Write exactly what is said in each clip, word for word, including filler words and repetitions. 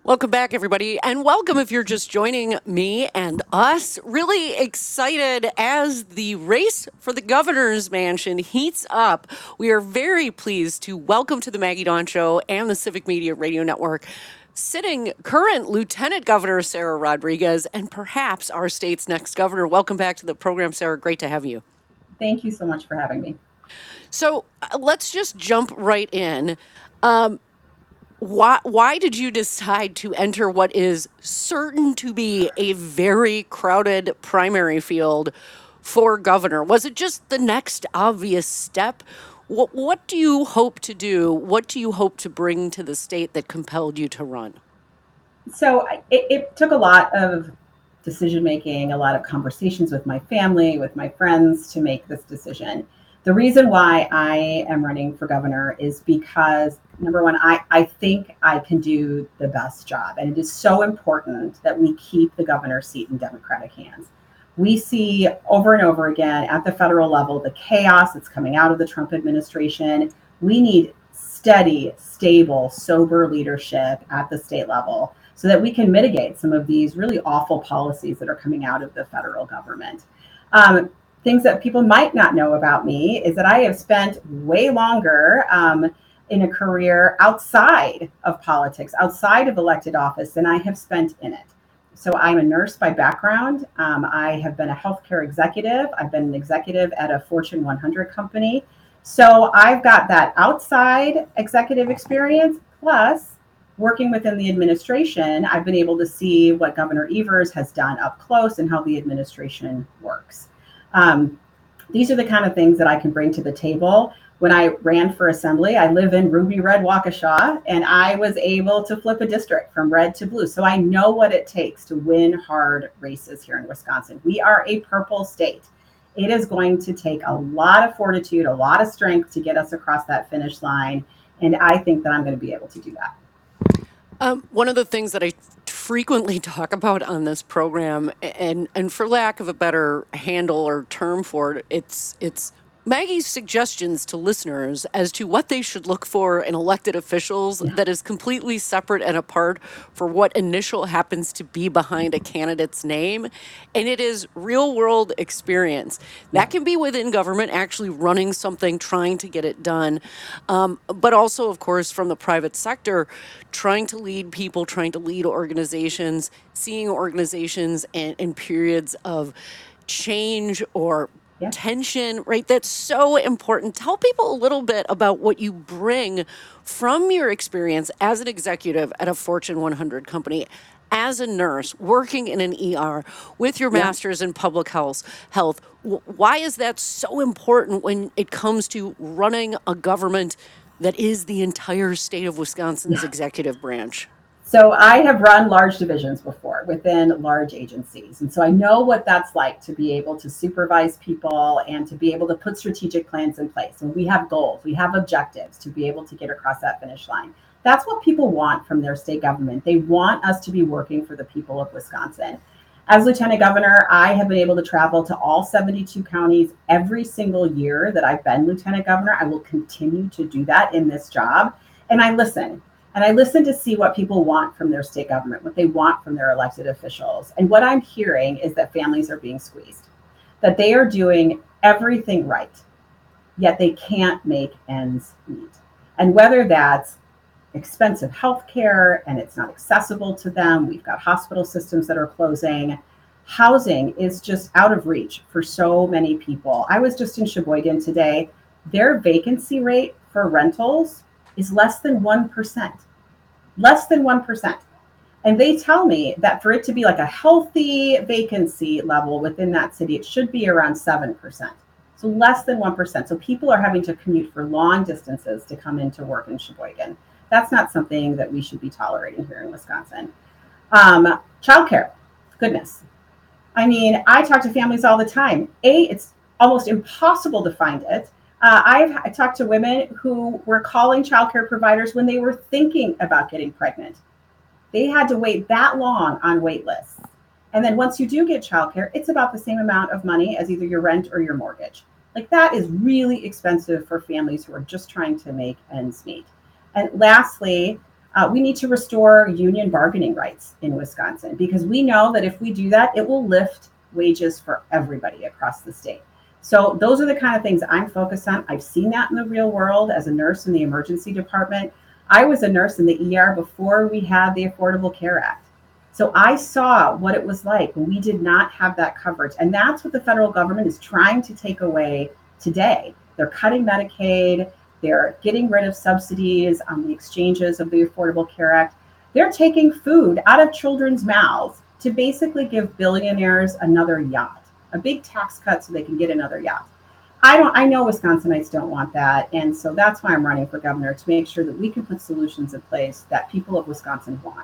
Welcome back, everybody, and welcome if you're just joining me and us. Really excited as the race for the governor's mansion heats up. We are very pleased to welcome to the Maggie Dawn Show and the Civic Media Radio Network sitting current Lieutenant Governor Sarah Rodriguez and perhaps our state's next governor. Welcome back to the program, Sarah. Great to have you. Thank you so much for having me. So uh, let's just jump right in. Um, Why, why did you decide to enter what is certain to be a very crowded primary field for governor? Was it just the next obvious step? What, what do you hope to do? What do you hope to bring to the state that compelled you to run? So it, it took a lot of decision making, a lot of conversations with my family, with my friends to make this decision. The reason why I am running for governor is because, number one, I, I think I can do the best job. And it is so important that we keep the governor's seat in Democratic hands. We see over and over again at the federal level the chaos that's coming out of the Trump administration. We need steady, stable, sober leadership at the state level so that we can mitigate some of these really awful policies that are coming out of the federal government. Um, Things that people might not know about me is that I have spent way longer um, in a career outside of politics, outside of elected office, than I have spent in it. So I'm a nurse by background. Um, I have been a healthcare executive. I've been an executive at a Fortune one hundred company. So I've got that outside executive experience, plus working within the administration. I've been able to see what Governor Evers has done up close and how the administration works. Um, these are the kind of things that I can bring to the table. When I ran for assembly, I live in Ruby Red Waukesha, and I was able to flip a district from red to blue. So I know what it takes to win hard races here in Wisconsin. We are a purple state. It is going to take a lot of fortitude, a lot of strength to get us across that finish line. And I think that I'm going to be able to do that. Um, one of the things that I frequently talk about on this program, and and for lack of a better handle or term for it, it's it's Maggie's suggestions to listeners as to what they should look for in elected officials Yeah. that is completely separate and apart for what initial happens to be behind a candidate's name. And it is real world experience. Yeah. That can be within government, actually running something, trying to get it done. Um, but also, of course, from the private sector, trying to lead people, trying to lead organizations, seeing organizations in, in periods of change or Yeah. tension, right? That's so important. Tell people a little bit about what you bring from your experience as an executive at a Fortune one hundred company, as a nurse working in an E R with your Yeah. master's in public health. Health. W- Why is that so important when it comes to running a government that is the entire state of Wisconsin's executive branch? So I have run large divisions before within large agencies. And so I know what that's like to be able to supervise people and to be able to put strategic plans in place. And we have goals, we have objectives to be able to get across that finish line. That's what people want from their state government. They want us to be working for the people of Wisconsin. As Lieutenant Governor, I have been able to travel to all seventy-two counties every single year that I've been Lieutenant Governor. I will continue to do that in this job. And I listen. And I listen to see what people want from their state government, what they want from their elected officials. And what I'm hearing is that families are being squeezed, that they are doing everything right, yet they can't make ends meet. And whether that's expensive health care and it's not accessible to them, we've got hospital systems that are closing. Housing is just out of reach for so many people. I was just in Sheboygan today. Their vacancy rate for rentals is less than one percent. Less than one percent. And they tell me that for it to be like a healthy vacancy level within that city, it should be around seven percent. So less than one percent. So people are having to commute for long distances to come into work in Sheboygan. That's not something that we should be tolerating here in Wisconsin. Um, childcare, goodness. I mean, I talk to families all the time. A, it's almost impossible to find it. Uh, I've I talked to women who were calling childcare providers when they were thinking about getting pregnant. They had to wait that long on wait lists. And then once you do get childcare, it's about the same amount of money as either your rent or your mortgage. Like that is really expensive for families who are just trying to make ends meet. And lastly, Uh, we need to restore union bargaining rights in Wisconsin, because we know that if we do that, it will lift wages for everybody across the state. So those are the kind of things I'm focused on. I've seen that in the real world as a nurse in the emergency department. I was a nurse in the E R before we had the Affordable Care Act. So I saw what it was like when we did not have that coverage. And that's what the federal government is trying to take away today. They're cutting Medicaid. They're getting rid of subsidies on the exchanges of the Affordable Care Act. They're taking food out of children's mouths to basically give billionaires another yacht, a big tax cut so they can get another yacht. I don't. I know Wisconsinites don't want that. And so that's why I'm running for governor, to make sure that we can put solutions in place that people of Wisconsin want.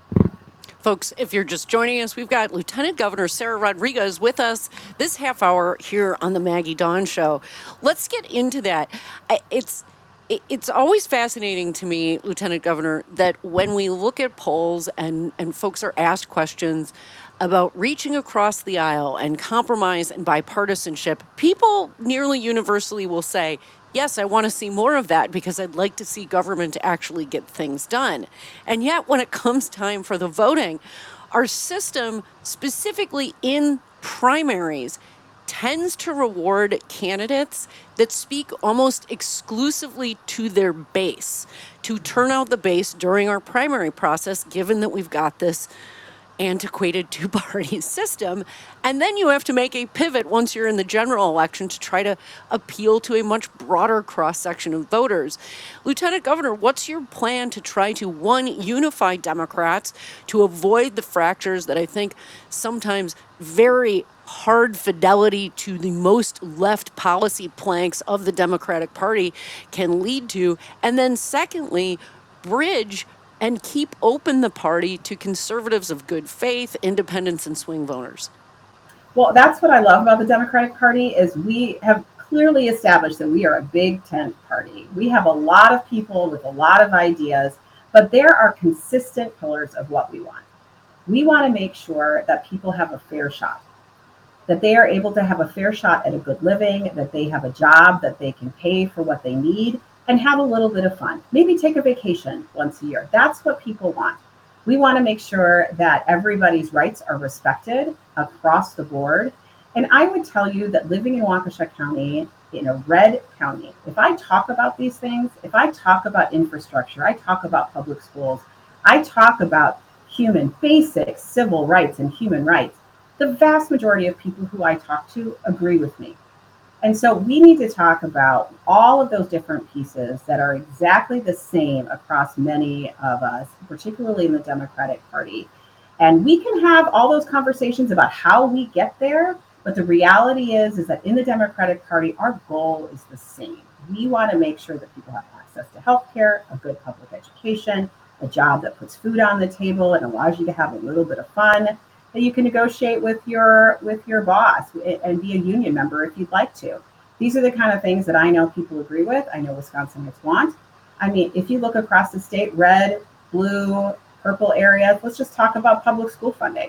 Folks, if you're just joining us, we've got Lieutenant Governor Sara Rodriguez with us this half hour here on the Maggie Dawn Show. Let's get into that. It's it's always fascinating to me, Lieutenant Governor, that when we look at polls and, and folks are asked questions about reaching across the aisle and compromise and bipartisanship, people nearly universally will say, yes, I want to see more of that because I'd like to see government actually get things done. And yet, when it comes time for the voting, our system, specifically in primaries, tends to reward candidates that speak almost exclusively to their base, to turn out the base during our primary process, given that we've got this antiquated two-party system. And then you have to make a pivot once you're in the general election to try to appeal to a much broader cross-section of voters. Lieutenant Governor, what's your plan to try to, one, unify Democrats, to avoid the fractures that I think sometimes very hard fidelity to the most left policy planks of the Democratic Party can lead to, and then secondly, bridge and keep open the party to conservatives of good faith, independents, and swing voters? Well, that's what I love about the Democratic Party, is we have clearly established that we are a big tent party. We have a lot of people with a lot of ideas, but there are consistent pillars of what we want. We want to make sure that people have a fair shot, that they are able to have a fair shot at a good living, that they have a job, that they can pay for what they need, and have a little bit of fun. Maybe take a vacation once a year. That's what people want. We want to make sure that everybody's rights are respected across the board. And I would tell you that living in Waukesha County, in a red county, if I talk about these things, if I talk about infrastructure, I talk about public schools, I talk about human, basic civil rights and human rights, the vast majority of people who I talk to agree with me. And so we need to talk about all of those different pieces that are exactly the same across many of us, particularly in the Democratic Party. And we can have all those conversations about how we get there. But the reality is, is that in the Democratic Party, our goal is the same. We want to make sure that people have access to healthcare, a good public education, a job that puts food on the table and allows you to have a little bit of fun, that you can negotiate with your with your boss and be a union member if you'd like to. These are the kind of things that I know people agree with. I know Wisconsinites want. I mean, if you look across the state, red, blue, purple areas, let's just talk about public school funding.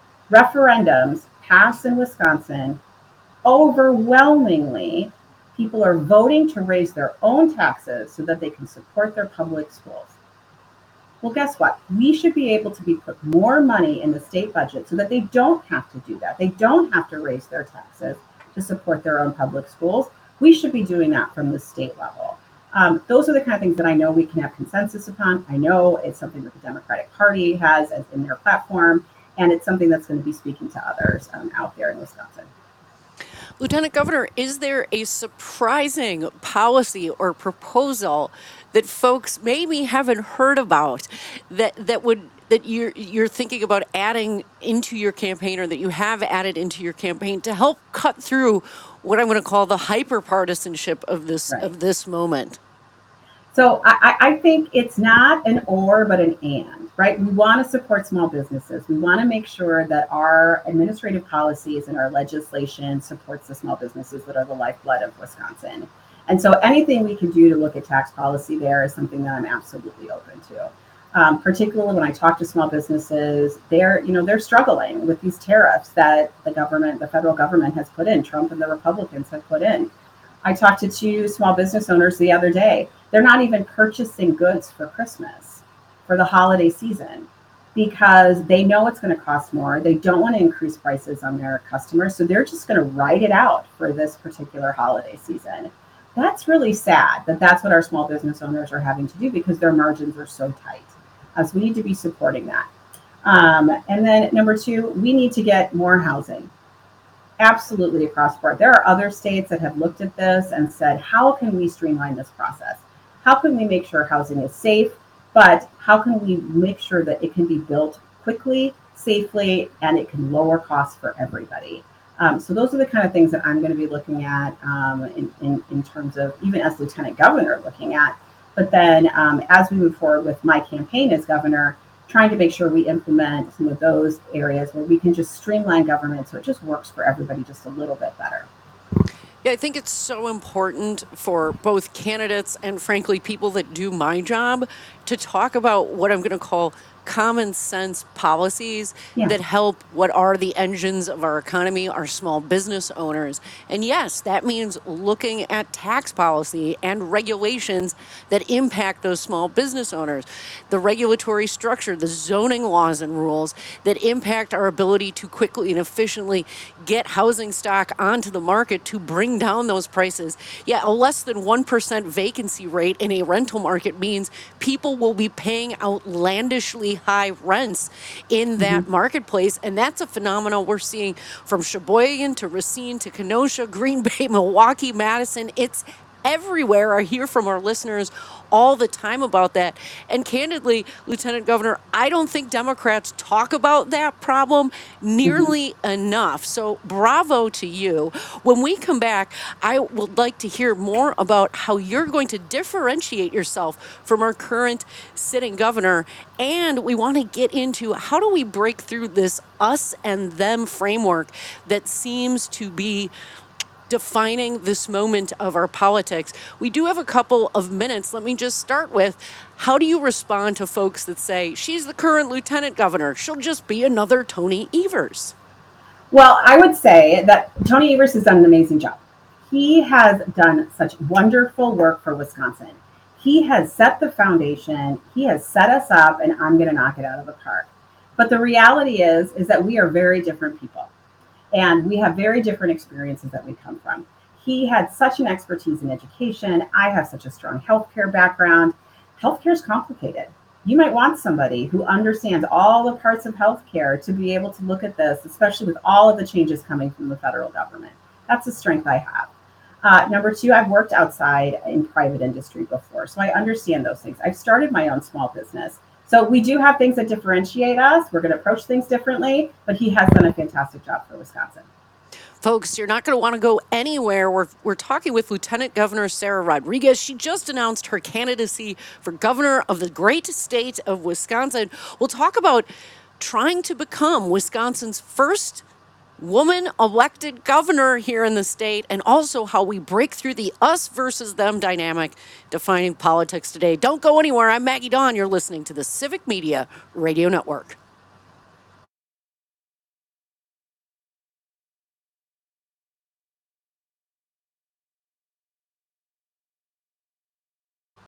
Referendums pass in Wisconsin. Overwhelmingly, people are voting to raise their own taxes so that they can support their public schools. Well, guess what? We should be able to be put more money in the state budget so that they don't have to do that. They don't have to raise their taxes to support their own public schools. We should be doing that from the state level. Um, those are the kind of things that I know we can have consensus upon. I know it's something that the Democratic Party has as in their platform, and it's something that's going to be speaking to others um, out there in Wisconsin. Lieutenant Governor, is there a surprising policy or proposal that folks maybe haven't heard about that that would that you're you're thinking about adding into your campaign, or that you have added into your campaign to help cut through what I'm going to call the hyper-partisanship of this right. of this moment? So I, I think it's not an or, but an and, right? We want to support small businesses. We want to make sure that our administrative policies and our legislation supports the small businesses that are the lifeblood of Wisconsin. And so anything we can do to look at tax policy there is something that I'm absolutely open to. Um, particularly when I talk to small businesses, they're, you know, they're struggling with these tariffs that the government, the federal government has put in, Trump and the Republicans have put in. I talked to two small business owners the other day. They're not even purchasing goods for Christmas. for the holiday season because they know it's going to cost more. They don't want to increase prices on their customers. So they're just going to ride it out for this particular holiday season. That's really sad that that's what our small business owners are having to do because their margins are so tight. Uh, so we need to be supporting that. Um, and then number two, we need to get more housing. Absolutely across the board. There are other states that have looked at this and said, how can we streamline this process? How can we make sure housing is safe? But how can we make sure that it can be built quickly, safely, and it can lower costs for everybody? Um, so those are the kind of things that I'm going to be looking at um, in, in, in terms of, even as Lieutenant Governor, looking at. But then um, as we move forward with my campaign as governor, trying to make sure we implement some of those areas where we can just streamline government so it just works for everybody just a little bit better. Yeah, I think it's so important for both candidates and, frankly, people that do my job to talk about what I'm going to call common sense policies Yeah. that help what are the engines of our economy, our small business owners. And yes, that means looking at tax policy and regulations that impact those small business owners, the regulatory structure, the zoning laws and rules that impact our ability to quickly and efficiently get housing stock onto the market to bring down those prices. Yeah, a less than one percent vacancy rate in a rental market means people will be paying outlandishly high rents in that Mm-hmm. marketplace. And that's a phenomenon we're seeing from Sheboygan to Racine to Kenosha, Green Bay, Milwaukee, Madison. It's everywhere. I hear from our listeners all the time about that. And candidly, Lieutenant Governor, I don't think Democrats talk about that problem Mm-hmm. nearly enough. So bravo to you. When we come back, I would like to hear more about how you're going to differentiate yourself from our current sitting governor. And we want to get into how do we break through this us and them framework that seems to be defining this moment of our politics. We do have a couple of minutes. Let me just start with, how do you respond to folks that say she's the current lieutenant governor, she'll just be another Tony Evers? Well, I would say that Tony Evers has done an amazing job. He has done such wonderful work for Wisconsin. He has set the foundation. He has set us up, and I'm going to knock it out of the park. But the reality is, is that we are very different people. And we have very different experiences that we come from. He had such an expertise in education. I have such a strong healthcare background. Healthcare is complicated. You might want somebody who understands all the parts of healthcare to be able to look at this, especially with all of the changes coming from the federal government. That's a strength I have. Uh, number two, I've worked outside in private industry before, so I understand those things. I've started my own small business. So we do have things that differentiate us. We're going to approach things differently, but he has done a fantastic job for Wisconsin. Folks, you're not going to want to go anywhere. We're, we're talking with Lieutenant Governor Sarah Rodriguez. She just announced her candidacy for governor of the great state of Wisconsin. We'll talk about trying to become Wisconsin's first woman elected governor here in the state, and also how we break through the us versus them dynamic defining politics today. Don't go anywhere. I'm Maggie Dawn. You're listening to the Civic Media Radio Network.